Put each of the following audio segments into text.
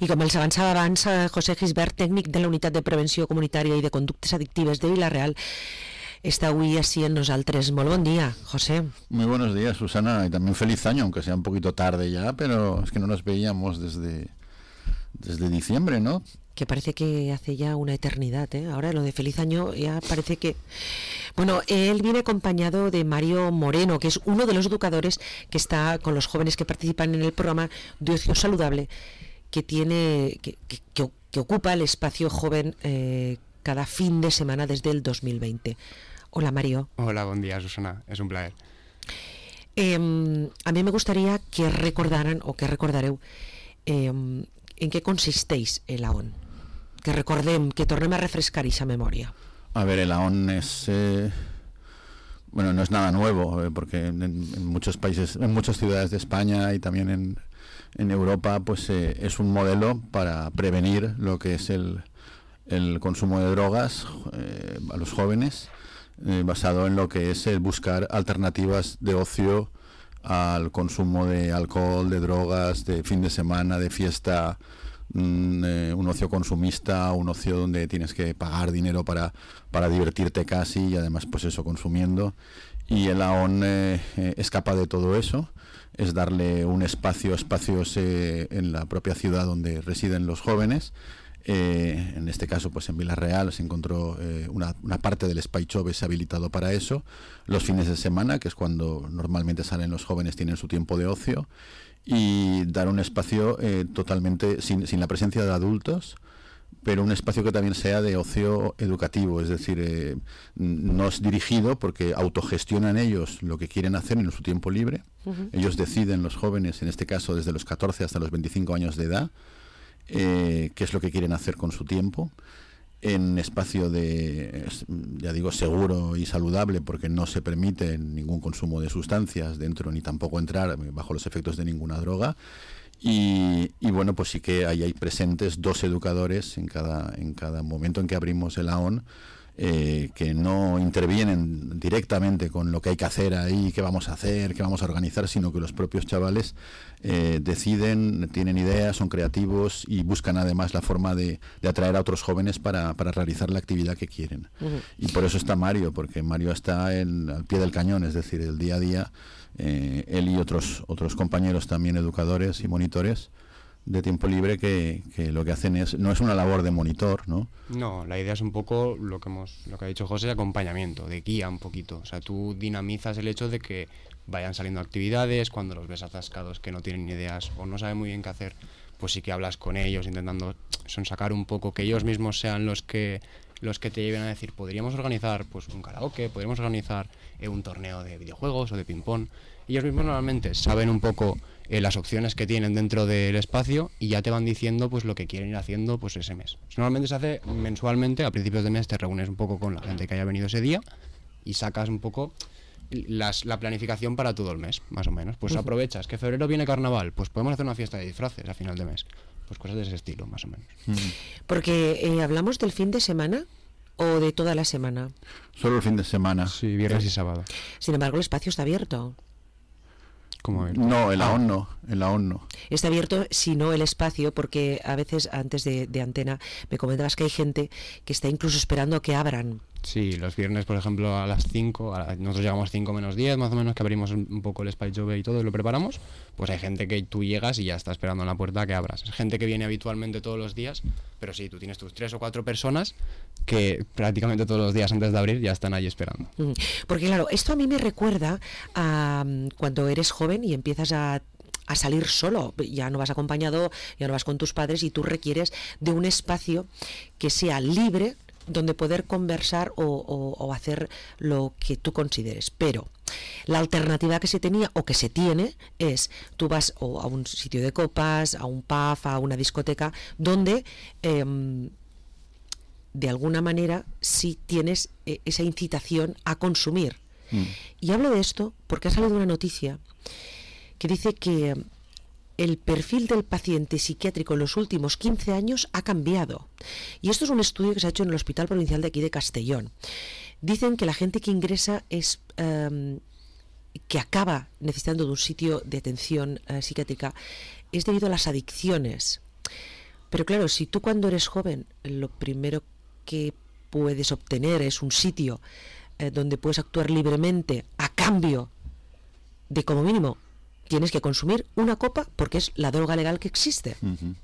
I com els avançava abans, José Gisbert, tècnic de la Unitat de Prevenció Comunitària i de Conductes Adictives de Vila-real, está hoy así en nosotros. Muy buen día, José. Muy buenos días, Susana, y también feliz año, aunque sea un poquito tarde ya, pero es que no nos veíamos desde diciembre, ¿no? Que parece que hace ya una eternidad, ¿eh? Ahora lo de feliz año ya parece que... Bueno, él viene acompañado de Mario Moreno, que es uno de los educadores que está con los jóvenes que participan en el programa de Ocio Saludable, que tiene que ocupa el espacio joven cada fin de semana desde el 2020. Hola, Mario. Hola, buen día, Susana. Es un placer. A mí me gustaría que recordaran, o que recordareu, en què consisteix el AON. Que recordem, que tornem a refrescar esa memoria. A ver, el AON es... bueno, no es nada nuevo, porque en muchos países, en muchas ciudades de España y también en Europa, pues es un modelo para prevenir lo que es el consumo de drogas a los jóvenes, basado en lo que es el buscar alternativas de ocio al consumo de alcohol, de drogas, de fin de semana, de fiesta, un ocio consumista, un ocio donde tienes que pagar dinero para divertirte casi, y además pues eso, consumiendo. Y el AON escapa de todo eso, es darle un espacios en la propia ciudad donde residen los jóvenes. En este caso pues en Vila-real se encontró una parte del Spy Shop es habilitado para eso, los fines de semana, que es cuando normalmente salen los jóvenes, tienen su tiempo de ocio, y dar un espacio totalmente sin la presencia de adultos, pero un espacio que también sea de ocio educativo, es decir, no es dirigido, porque autogestionan ellos lo que quieren hacer en su tiempo libre. Ellos deciden, los jóvenes, en este caso desde los 14 hasta los 25 años de edad, qué es lo que quieren hacer con su tiempo, en espacio de, ya digo, seguro y saludable, porque no se permite ningún consumo de sustancias dentro, ni tampoco entrar bajo los efectos de ninguna droga. Y bueno, pues sí que ahí hay presentes 2 educadores en cada momento en que abrimos el AON, que no intervienen directamente con lo que hay que hacer ahí, qué vamos a hacer, qué vamos a organizar, sino que los propios chavales deciden, tienen ideas, son creativos y buscan además la forma de atraer a otros jóvenes para realizar la actividad que quieren. Y por eso está Mario, porque Mario está al pie del cañón, es decir, el día a día, él y otros compañeros también educadores y monitores de tiempo libre que lo que hacen no es una labor de monitor, ¿no? No, la idea es un poco lo que ha dicho José, acompañamiento, de guía un poquito. O sea, tú dinamizas el hecho de que vayan saliendo actividades, cuando los ves atascados que no tienen ideas o no saben muy bien qué hacer, pues sí que hablas con ellos intentando sonsacar un poco, que ellos mismos sean los que te lleven a decir, podríamos organizar pues un karaoke, podríamos organizar un torneo de videojuegos o de ping-pong. Ellos mismos normalmente saben un poco las opciones que tienen dentro del espacio y ya te van diciendo pues lo que quieren ir haciendo pues ese mes. Normalmente se hace mensualmente, a principios de mes te reúnes un poco con la gente que haya venido ese día y sacas un poco la planificación para todo el mes, más o menos. Pues aprovechas que febrero viene carnaval, pues podemos hacer una fiesta de disfraces a final de mes. Pues cosas de ese estilo, más o menos. Porque hablamos del fin de semana o de toda la semana. Solo el fin de semana. Sí, viernes y sábado. Sin embargo, el espacio está abierto. ¿Cómo es? No, el AON no, el AON no. Está abierto, si no el espacio, porque a veces antes de antena me comentabas que hay gente que está incluso esperando que abran. Sí, los viernes, por ejemplo, a las 5, nosotros llegamos 5 menos 10, más o menos, que abrimos un poco el Spy Job y todo, y lo preparamos, pues hay gente que tú llegas y ya está esperando en la puerta a que abras. Es gente que viene habitualmente todos los días, pero sí, tú tienes tus 3 o 4 personas que prácticamente todos los días antes de abrir ya están ahí esperando. Porque claro, esto a mí me recuerda a cuando eres joven y empiezas a salir solo, ya no vas acompañado, ya no vas con tus padres y tú requieres de un espacio que sea libre, donde poder conversar o hacer lo que tú consideres. Pero la alternativa que se tenía o que se tiene es, tú vas o a un sitio de copas, a un pub, a una discoteca, donde de alguna manera sí tienes esa incitación a consumir. Y hablo de esto porque ha salido una noticia que dice que el perfil del paciente psiquiátrico en los últimos 15 años ha cambiado. Y esto es un estudio que se ha hecho en el Hospital Provincial de aquí de Castellón. Dicen que la gente que ingresa es que acaba necesitando de un sitio de atención psiquiátrica es debido a las adicciones. Pero claro, si tú cuando eres joven, lo primero que puedes obtener es un sitio donde puedes actuar libremente a cambio de, como mínimo, tienes que consumir una copa porque es la droga legal que existe.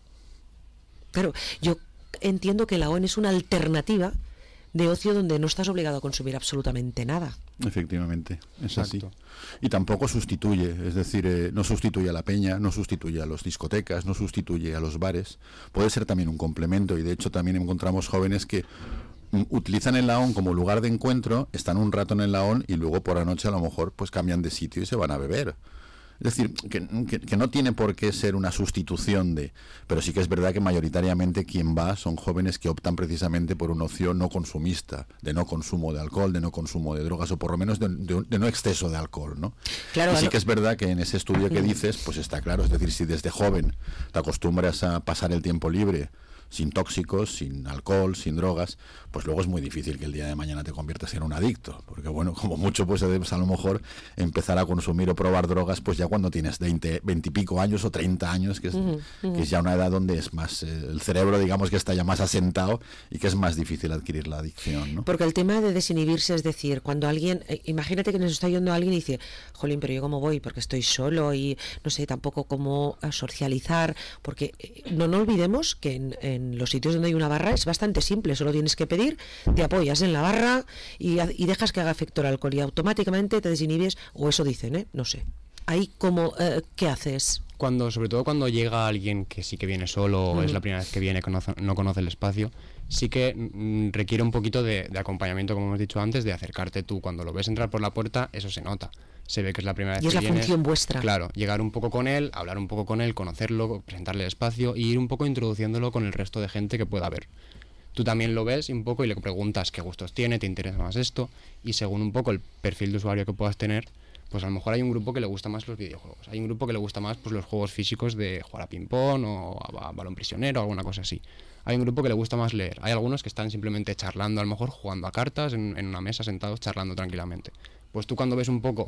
Claro, yo entiendo que la ON es una alternativa de ocio donde no estás obligado a consumir absolutamente nada. Efectivamente, es así. Y tampoco sustituye, es decir, no sustituye a la peña, no sustituye a las discotecas, no sustituye a los bares. Puede ser también un complemento, y de hecho también encontramos jóvenes que utilizan el Laón como lugar de encuentro, están un rato en el Laón y luego por la noche a lo mejor pues cambian de sitio y se van a beber. Es decir, que no tiene por qué ser una sustitución de... Pero sí que es verdad que mayoritariamente quien va son jóvenes que optan precisamente por un ocio no consumista, de no consumo de alcohol, de no consumo de drogas, o por lo menos de no exceso de alcohol, ¿no? Claro, y sí que es verdad que en ese estudio que dices, pues está claro, es decir, si desde joven te acostumbras a pasar el tiempo libre sin tóxicos, sin alcohol, sin drogas, pues luego es muy difícil que el día de mañana te conviertas en un adicto, porque bueno, como mucho pues debes a lo mejor empezar a consumir o probar drogas pues ya cuando tienes 20 y pico años o 30 años, que es ya una edad donde es más, el cerebro digamos que está ya más asentado y que es más difícil adquirir la adicción, ¿no? Porque el tema de desinhibirse, es decir, cuando alguien, imagínate que nos está oyendo alguien y dice, jolín, pero yo cómo voy, porque estoy solo y no sé tampoco cómo socializar, porque no olvidemos que en los sitios donde hay una barra es bastante simple, solo tienes que pedir, te apoyas en la barra y dejas que haga efecto el alcohol y automáticamente te desinhibes, o eso dicen, no sé. Ahí como, ¿qué haces? Sobre todo cuando llega alguien que sí que viene solo o es la primera vez que viene, no conoce el espacio, sí que requiere un poquito de acompañamiento, como hemos dicho antes, de acercarte tú. Cuando lo ves entrar por la puerta, eso se nota. Se ve que es la primera vez que vienes. Y es la función vuestra. Claro, llegar un poco con él, hablar un poco con él, conocerlo, presentarle el espacio y ir un poco introduciéndolo con el resto de gente que pueda haber. Tú también lo ves un poco y le preguntas qué gustos tiene, te interesa más esto, y según un poco el perfil de usuario que puedas tener, pues a lo mejor hay un grupo que le gusta más los videojuegos, hay un grupo que le gusta más pues los juegos físicos de jugar a ping-pong o a balón prisionero o alguna cosa así. Hay un grupo que le gusta más leer, hay algunos que están simplemente charlando, a lo mejor jugando a cartas en una mesa sentados charlando tranquilamente. Pues tú cuando ves un poco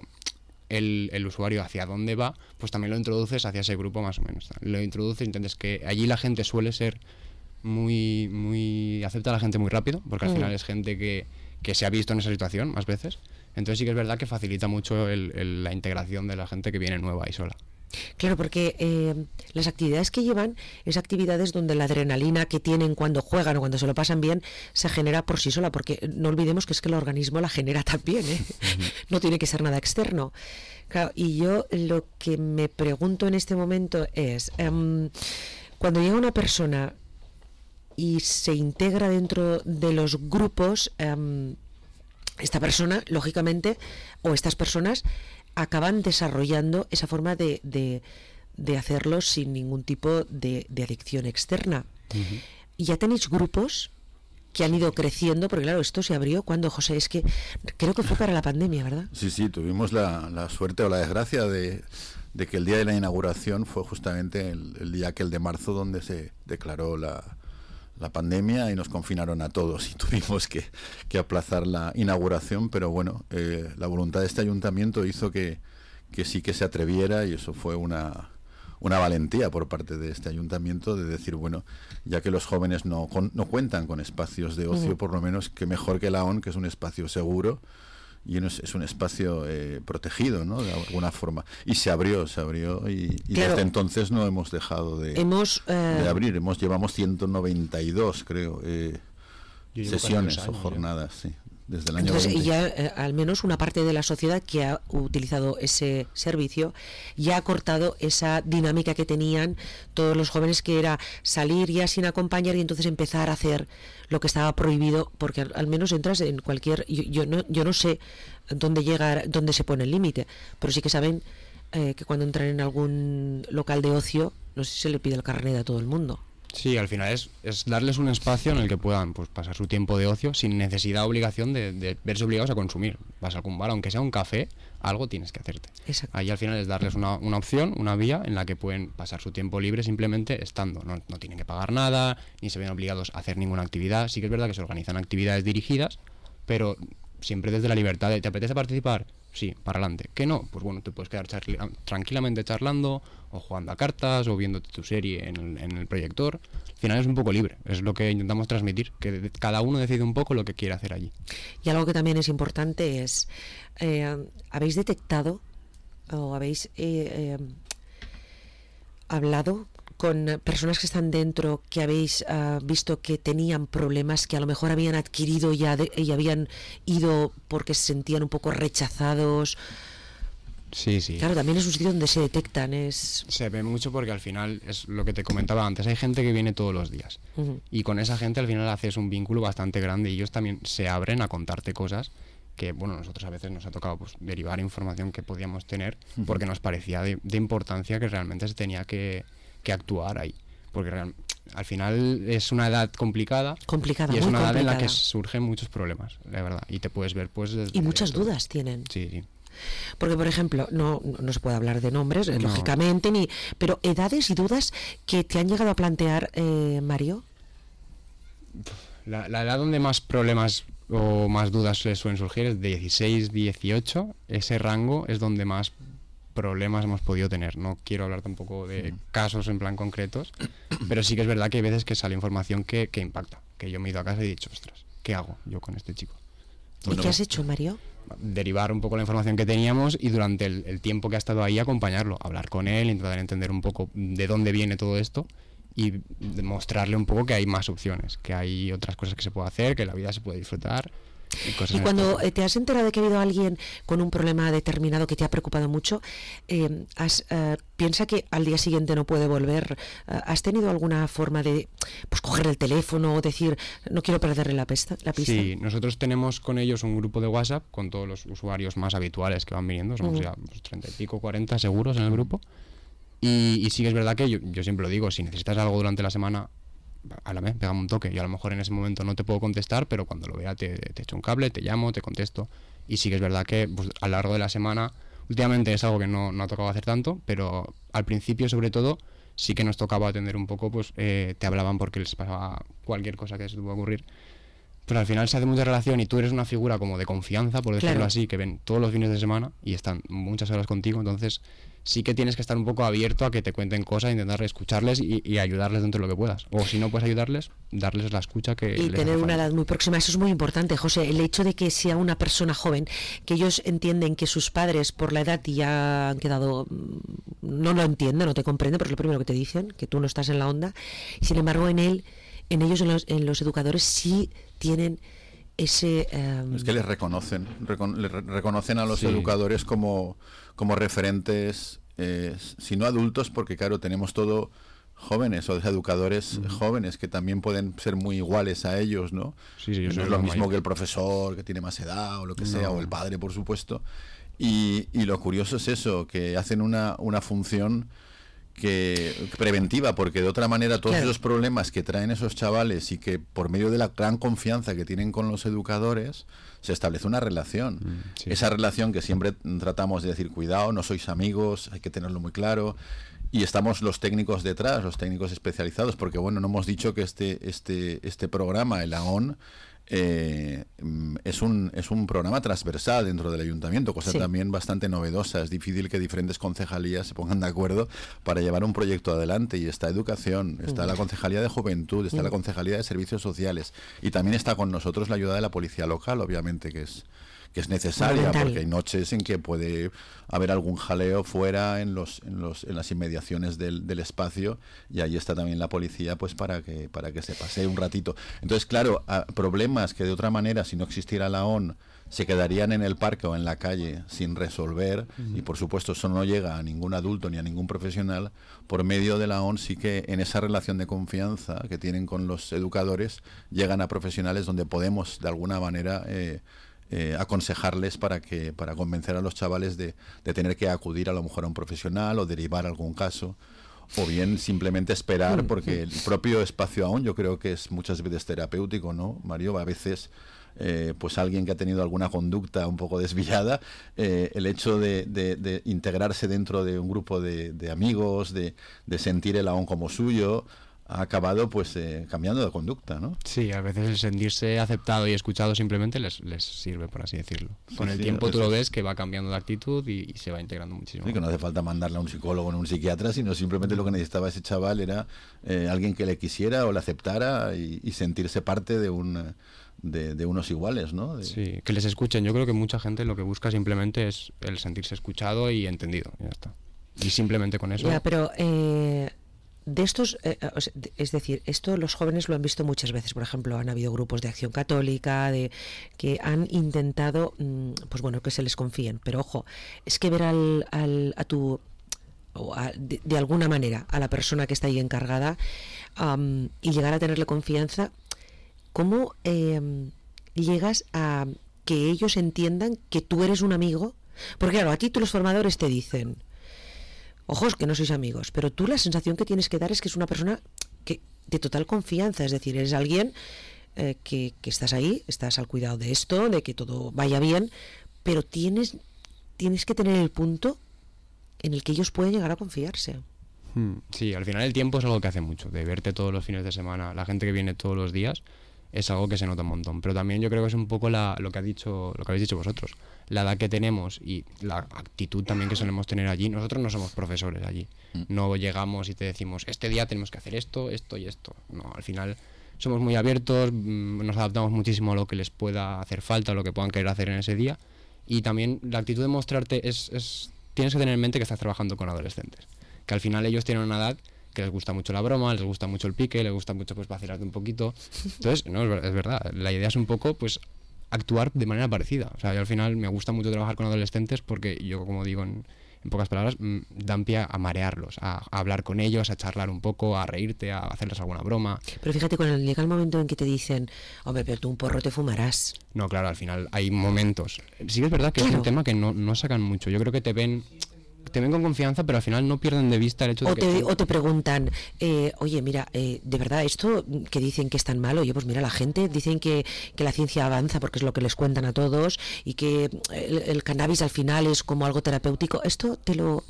el usuario hacia dónde va, pues también lo introduces hacia ese grupo más o menos. Lo introduces, entiendes que allí la gente suele ser acepta a la gente muy rápido, porque al final es gente que se ha visto en esa situación más veces. Entonces sí que es verdad que facilita mucho la integración de la gente que viene nueva y sola. Claro, porque las actividades que llevan es actividades donde la adrenalina que tienen cuando juegan o cuando se lo pasan bien se genera por sí sola, porque no olvidemos que es que el organismo la genera también, no tiene que ser nada externo. Claro, y yo lo que me pregunto en este momento es, cuando llega una persona y se integra dentro de los grupos, esta persona, lógicamente, o estas personas acaban desarrollando esa forma de hacerlo sin ningún tipo de adicción externa. Y ya tenéis grupos que han ido creciendo, porque claro, esto se abrió cuando, José, es que creo que fue para la pandemia, ¿verdad? Sí, tuvimos la suerte o la desgracia de que el día de la inauguración fue justamente el día aquel de marzo donde se declaró la pandemia y nos confinaron a todos y tuvimos que aplazar la inauguración, pero bueno, la voluntad de este ayuntamiento hizo que sí que se atreviera, y eso fue una valentía por parte de este ayuntamiento de decir, bueno, ya que los jóvenes no cuentan con espacios de ocio, por lo menos que mejor que la ON, que es un espacio seguro y es un espacio protegido, ¿no? De alguna forma. Y se abrió y claro, desde entonces no hemos dejado de abrir. Llevamos 192, creo, sesiones o jornadas, sí, desde el año Entonces, 20. Y ya al menos una parte de la sociedad que ha utilizado ese servicio ya ha cortado esa dinámica que tenían todos los jóvenes, que era salir ya sin acompañar y entonces empezar a hacer lo que estaba prohibido, porque al menos entras en cualquier... Yo no sé dónde se pone el límite, pero sí que saben que cuando entran en algún local de ocio, no sé si se le pide el carnet a todo el mundo. Sí, al final es darles un espacio en el que puedan pues pasar su tiempo de ocio sin necesidad o obligación de verse obligados a consumir. Vas a algún bar, aunque sea un café, algo tienes que hacerte. Exacto. Ahí al final es darles una opción, una vía en la que pueden pasar su tiempo libre simplemente estando. No tienen que pagar nada, ni se ven obligados a hacer ninguna actividad. Sí que es verdad que se organizan actividades dirigidas, pero siempre desde la libertad de, ¿te apetece participar? sí, para adelante. Que no, pues bueno, te puedes quedar tranquilamente charlando, o jugando a cartas, o viéndote tu serie en el proyector. Al final es un poco libre, es lo que intentamos transmitir, que cada uno decide un poco lo que quiere hacer allí. Y algo que también es importante es, ¿habéis detectado o habéis hablado con personas que están dentro, que habéis visto que tenían problemas, que a lo mejor habían adquirido y habían ido porque se sentían un poco rechazados? Sí, sí. Claro, también es un sitio donde se detectan. Se ve mucho porque al final es lo que te comentaba antes. Hay gente que viene todos los días. Y con esa gente al final haces un vínculo bastante grande y ellos también se abren a contarte cosas que, bueno, nosotros a veces nos ha tocado pues derivar información que podíamos tener porque nos parecía de importancia que realmente se tenía que actuar ahí, porque al final es una edad complicada y es una edad en la que surgen muchos problemas, la verdad, y te puedes ver pues y muchas dudas tienen. Sí. Porque, por ejemplo, no se puede hablar de nombres, lógicamente, pero edades y dudas que te han llegado a plantear, Mario. La edad donde más problemas o más dudas les suelen surgir es de 16, 18, ese rango es donde más problemas hemos podido tener. No quiero hablar tampoco de casos en plan concretos, pero sí que es verdad que hay veces que sale información que impacta, que yo me he ido a casa y he dicho, ostras, ¿qué hago yo con este chico? ¿Y qué has hecho, Mario? Derivar un poco la información que teníamos y durante el tiempo que ha estado ahí acompañarlo, hablar con él, intentar entender un poco de dónde viene todo esto y mostrarle un poco que hay más opciones, que hay otras cosas que se puede hacer, que la vida se puede disfrutar. Y cuando te has enterado de que ha habido alguien con un problema determinado que te ha preocupado mucho, piensa que al día siguiente no puede volver. ¿Has tenido alguna forma de pues coger el teléfono o decir, no quiero perderle la pista? Sí, nosotros tenemos con ellos un grupo de WhatsApp con todos los usuarios más habituales que van viniendo, somos ya 30 y pico, 40 seguros en el grupo. Y sí que es verdad que yo siempre lo digo, si necesitas algo durante la semana, háblame, pégame un toque. Yo a lo mejor en ese momento no te puedo contestar, pero cuando lo vea te echo un cable, te llamo, te contesto. Y sí que es verdad que pues, a lo largo de la semana, últimamente es algo que no ha tocado hacer tanto, pero al principio sobre todo sí que nos tocaba atender un poco, pues te hablaban porque les pasaba cualquier cosa que se te pueda ocurrir. Pero al final se hace mucha relación y tú eres una figura como de confianza, por decirlo así, que ven todos los fines de semana y están muchas horas contigo, entonces sí que tienes que estar un poco abierto a que te cuenten cosas, intentar escucharles y ayudarles dentro de lo que puedas. O si no puedes ayudarles, darles la escucha que y les tener hace una falta. edad muy próxima, eso es muy importante, José. El hecho de que sea una persona joven, que ellos entienden que sus padres por la edad ya han quedado, no lo entienden, no te comprenden, pero es lo primero que te dicen, que tú no estás en la onda. Sin embargo, en ellos, en los educadores, sí tienen ese... Es que les reconocen, reconocen a los educadores como referentes, si no adultos, porque claro, tenemos todo jóvenes o educadores jóvenes que también pueden ser muy iguales a ellos, ¿no? Sí, No es lo mismo que el profesor que tiene más edad o lo que sea, o el padre, por supuesto. Y lo curioso es eso, que hacen una función preventiva, porque de otra manera todos esos problemas que traen esos chavales y que por medio de la gran confianza que tienen con los educadores se establece una relación. Esa relación que siempre tratamos de decir, cuidado, no sois amigos, hay que tenerlo muy claro. Y estamos los técnicos detrás, los técnicos especializados, porque bueno, no hemos dicho que este programa, el AON, es un programa transversal dentro del ayuntamiento, cosa también bastante novedosa. Es difícil que diferentes concejalías se pongan de acuerdo para llevar un proyecto adelante, y está educación, está la concejalía de juventud, está la concejalía de servicios sociales, y también está con nosotros la ayuda de la policía local, obviamente, que es necesaria, porque hay noches en que puede haber algún jaleo fuera en las inmediaciones del espacio, y ahí está también la policía pues para que se pase un ratito. Entonces, claro, problemas que de otra manera, si no existiera la ON, se quedarían en el parque o en la calle sin resolver, y por supuesto eso no llega a ningún adulto ni a ningún profesional. Por medio de la ON sí que en esa relación de confianza que tienen con los educadores llegan a profesionales donde podemos de alguna manera aconsejarles para convencer a los chavales de tener que acudir a lo mejor a un profesional o derivar algún caso, o bien simplemente esperar, porque el propio espacio AON yo creo que es muchas veces terapéutico, ¿no, Mario? A veces pues alguien que ha tenido alguna conducta un poco desviada, el hecho de integrarse dentro de un grupo de amigos, de sentir el AON como suyo, ha acabado pues cambiando de conducta, ¿no? Sí, a veces el sentirse aceptado y escuchado simplemente les sirve, por así decirlo. Con el tiempo tú lo ves que va cambiando de actitud y se va integrando muchísimo. Sí, que no hace falta mandarle a un psicólogo o a un psiquiatra, sino simplemente lo que necesitaba ese chaval era alguien que le quisiera o le aceptara y sentirse parte de unos iguales, ¿no? Sí, que les escuchen. Yo creo que mucha gente lo que busca simplemente es el sentirse escuchado y entendido, y ya está. Y simplemente con eso... Ya, pero de estos, es decir, esto los jóvenes lo han visto muchas veces. Por ejemplo, han habido grupos de acción católica que han intentado, pues bueno, que se les confíen. Pero ojo, es que ver de alguna manera a la persona que está ahí encargada y llegar a tenerle confianza, ¿cómo llegas a que ellos entiendan que tú eres un amigo? Porque claro, a ti los formadores te dicen... Ojos, que no sois amigos, pero tú la sensación que tienes que dar es que es una persona de total confianza, es decir, eres alguien que estás ahí, estás al cuidado de esto, de que todo vaya bien, pero tienes que tener el punto en el que ellos pueden llegar a confiarse. Sí, al final el tiempo es algo que hace mucho, de verte todos los fines de semana, la gente que viene todos los días, es algo que se nota un montón. Pero también yo creo que es un poco lo que habéis dicho vosotros, la edad que tenemos y la actitud también que solemos tener allí. Nosotros no somos profesores allí, no llegamos y te decimos este día tenemos que hacer esto, esto y esto. No, al final somos muy abiertos, nos adaptamos muchísimo a lo que les pueda hacer falta, a lo que puedan querer hacer en ese día. Y también la actitud de mostrarte tienes que tener en mente que estás trabajando con adolescentes, que al final ellos tienen una edad que les gusta mucho la broma, les gusta mucho el pique, les gusta mucho pues vacilarte un poquito. Entonces, no, es verdad, la idea es un poco pues actuar de manera parecida. O sea, yo al final me gusta mucho trabajar con adolescentes porque yo, como digo en pocas palabras, dan pie a marearlos, a hablar con ellos, a charlar un poco, a reírte, a hacerles alguna broma. Pero fíjate, cuando llega el momento en que te dicen, hombre, pero tú un porro te fumarás. No, claro, al final hay momentos. Sí que es verdad que Claro. es un tema que no sacan mucho. Yo creo que te ven con confianza, pero al final no pierden de vista el hecho de que... O te preguntan, oye, mira, de verdad, esto que dicen que es tan malo, oye, pues mira, la gente dicen que la ciencia avanza porque es lo que les cuentan a todos y que el cannabis al final es como algo terapéutico. Esto te lo...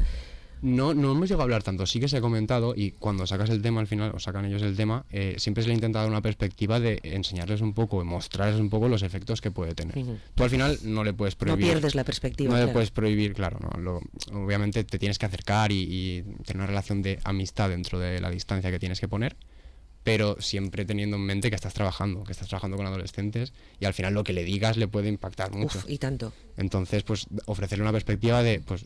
No hemos llegado a hablar tanto, sí que se ha comentado y cuando sacas el tema al final, o sacan ellos el tema, siempre se le ha intentado dar una perspectiva de enseñarles un poco, mostrarles un poco los efectos que puede tener. Ujú. Tú al final no le puedes prohibir. No pierdes la perspectiva. No claro. le puedes prohibir, claro, no. Obviamente te tienes que acercar y tener una relación de amistad dentro de la distancia que tienes que poner, pero siempre teniendo en mente que estás trabajando con adolescentes y al final lo que le digas le puede impactar mucho. Uf, y tanto. Entonces, pues ofrecerle una perspectiva de pues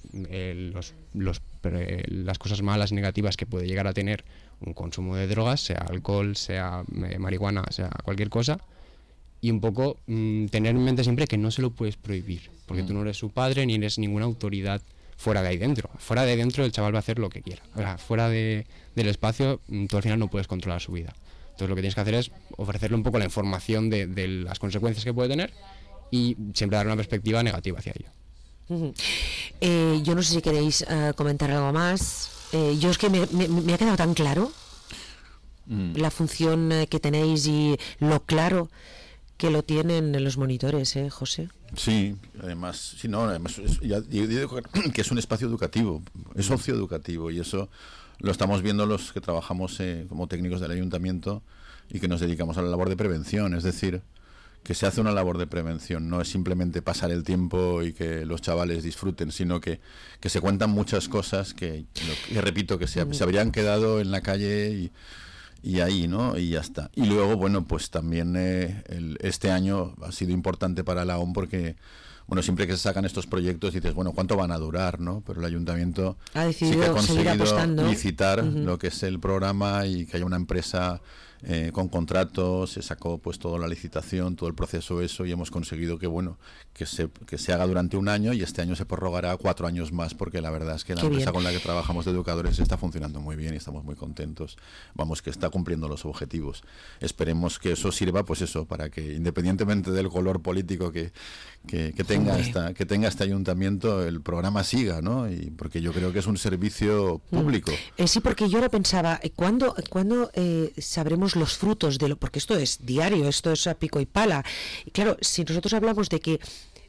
las cosas malas, negativas que puede llegar a tener un consumo de drogas, sea alcohol, sea marihuana, sea cualquier cosa, y un poco tener en mente siempre que no se lo puedes prohibir, porque tú no eres su padre ni eres ninguna autoridad fuera de ahí dentro. Fuera de ahí dentro el chaval va a hacer lo que quiera. O sea, fuera del espacio tú al final no puedes controlar su vida. Entonces lo que tienes que hacer es ofrecerle un poco la información de las consecuencias que puede tener y siempre dar una perspectiva negativa hacia ello. Ujú. Yo no sé si queréis comentar algo más. Yo es que me ha quedado tan claro la función que tenéis y lo claro que lo tienen los monitores, José. Sí, además, yo digo que es un espacio educativo, es socioeducativo, y eso lo estamos viendo los que trabajamos como técnicos del ayuntamiento y que nos dedicamos a la labor de prevención, es decir, que se hace una labor de prevención, no es simplemente pasar el tiempo y que los chavales disfruten, sino que se cuentan muchas cosas que repito, que se habrían quedado en la calle y ahí, ¿no? Y ya está. Y luego, bueno, pues también este año ha sido importante para la ON porque, bueno, siempre que se sacan estos proyectos dices, bueno, ¿cuánto van a durar, no? Pero el ayuntamiento Ha decidido seguir apostando. licitar lo que es el programa y que haya una empresa con contratos, se sacó pues toda la licitación, todo el proceso y hemos conseguido que, bueno, que se haga durante un año y este año se prorrogará 4 años más porque la verdad es que la Qué empresa bien. con la que trabajamos de educadores está funcionando muy bien y estamos muy contentos. Vamos, que está cumpliendo los objetivos. Esperemos que eso sirva, pues eso, para que independientemente del color político que tenga este ayuntamiento, el programa siga, ¿no? Y porque yo creo que es un servicio público. Sí, porque yo ahora pensaba, ¿cuándo sabremos los frutos de lo? Porque esto es diario, esto es a pico y pala. Y claro, si nosotros hablamos de que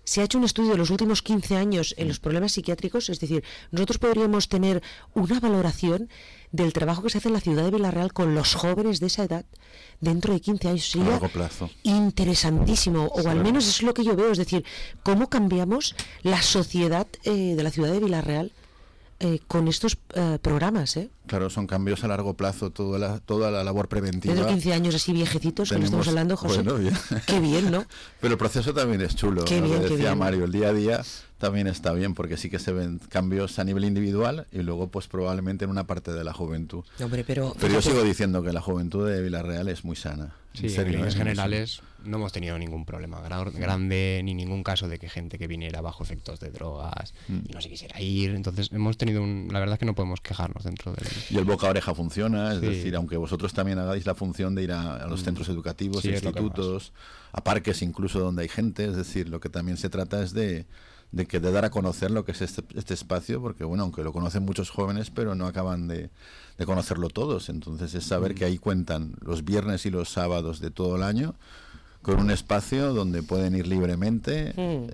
se ha hecho un estudio de los últimos 15 años en los problemas psiquiátricos, es decir, nosotros podríamos tener una valoración del trabajo que se hace en la ciudad de Vila-real con los jóvenes de esa edad dentro de 15 años. A Sería largo plazo. interesantísimo, o al menos es lo que yo veo, es decir, cómo cambiamos la sociedad de la ciudad de Vila-real con estos programas, Claro, son cambios a largo plazo, toda la labor preventiva. Dentro de 15 años así viejecitos, que no estamos hablando, José. Bueno, bien. Qué bien, ¿no? Pero el proceso también es chulo. Qué bien, Lo qué decía bien. Mario, el día a día también está bien, porque sí que se ven cambios a nivel individual y luego pues probablemente en una parte de la juventud. Hombre, pero Pero yo fíjate, sigo diciendo que la juventud de Vila-real es muy sana. Sí, en serio, en líneas ¿eh? generales no hemos tenido ningún problema grande ni ningún caso de que gente que viniera bajo efectos de drogas y no se quisiera ir. Entonces hemos tenido la verdad es que no podemos quejarnos dentro del... Y el boca a oreja funciona, es Sí. decir, aunque vosotros también hagáis la función de ir a los centros educativos, Sí, es lo que institutos, a parques incluso donde hay gente, es decir, lo que también se trata es de dar a conocer lo que es este espacio, porque bueno, aunque lo conocen muchos jóvenes, pero no acaban de conocerlo todos, entonces es saber que ahí cuentan los viernes y los sábados de todo el año con un espacio donde pueden ir libremente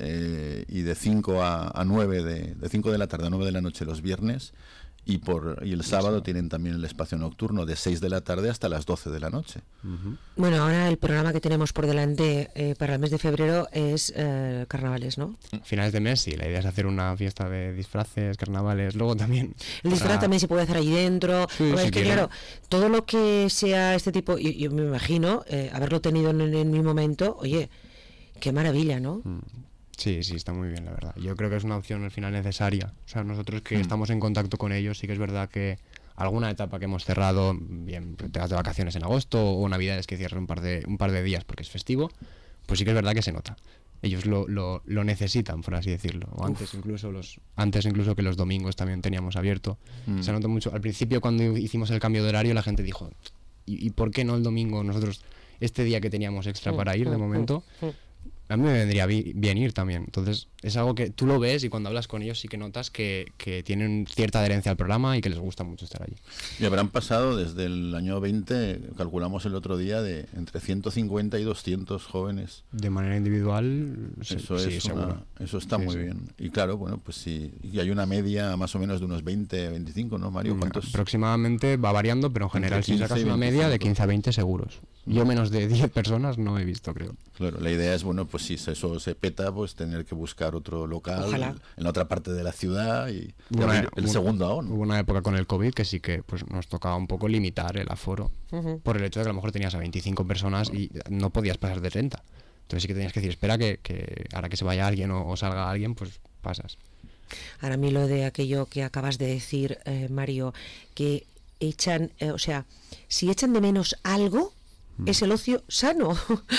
y de 5 a 9 de 5 de la tarde a 9 de la noche los viernes y el sábado tienen también el espacio nocturno de 6 de la tarde hasta las 12 de la noche. bueno, ahora el programa que tenemos por delante para el mes de febrero es carnavales, ¿no? Finales de mes, sí, la idea es hacer una fiesta de disfraces, carnavales, luego también... El disfraz también se puede hacer ahí dentro. Sí, Hombre, si es que quieren. claro, todo lo que sea este tipo, yo me imagino, haberlo tenido en mi momento, oye, qué maravilla, ¿no? Sí, sí, está muy bien, la verdad. Yo creo que es una opción al final necesaria. O sea, nosotros que estamos en contacto con ellos, sí que es verdad que alguna etapa que hemos cerrado, bien, te vas de vacaciones en agosto o navidades que cierran un par de días porque es festivo, pues sí que es verdad que se nota. Ellos lo necesitan, por así decirlo. O antes incluso que los domingos también teníamos abierto. Se nota mucho. Al principio cuando hicimos el cambio de horario la gente dijo, ¿y por qué no el domingo nosotros, este día que teníamos extra para ir de momento? A mí me vendría bien ir también. Entonces es algo que tú lo ves y cuando hablas con ellos sí que notas que tienen cierta adherencia al programa y que les gusta mucho estar allí. Y habrán pasado desde el año 20, calculamos el otro día, de entre 150 y 200 jóvenes. De manera individual, sí, Eso sí, es seguro. eso está Sí, muy sí. bien. Y claro, bueno, pues sí, y hay una media más o menos de unos 20, 25, ¿no, Mario? ¿Cuántos? Aproximadamente va variando, pero en Entre general si 15 y sacas una media de 25. 15 a 20 seguros. Yo menos de 10 personas no he visto, creo. Claro, la idea es, bueno, pues si eso se peta, pues tener que buscar otro local Ojalá. en la otra parte de la ciudad y Hubo abrir una- el segundo aún. Hubo una época con el COVID que sí que pues nos tocaba un poco limitar el aforo. Por el hecho de que a lo mejor tenías a 25 personas y no podías pasar de 30. Entonces sí que tenías que decir, espera que ahora que se vaya alguien o salga alguien, pues pasas. Ahora a mí lo de aquello que acabas de decir, Mario, que echan, o sea, si echan de menos algo, es el ocio sano.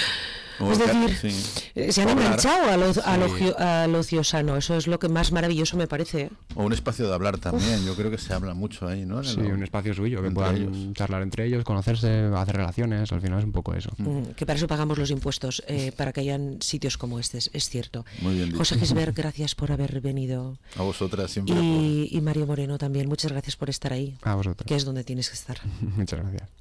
O Es ca- decir, sí. se han Hablar. enganchado al Sí. al ocio sano. Eso es lo que más maravilloso me parece. ¿eh? O un espacio de hablar también, yo creo que se habla mucho ahí, ¿no? En Sí, el- un espacio suyo, que entre puedan ellos. charlar entre ellos, conocerse, hacer relaciones, al final es un poco eso. Que para eso pagamos los impuestos, para que hayan sitios como este, es cierto. Muy bien dicho. José Gisbert, gracias por haber venido. A vosotras siempre. Y Mario Moreno también, muchas gracias por estar ahí, A vosotros. que es donde tienes que estar. Muchas gracias.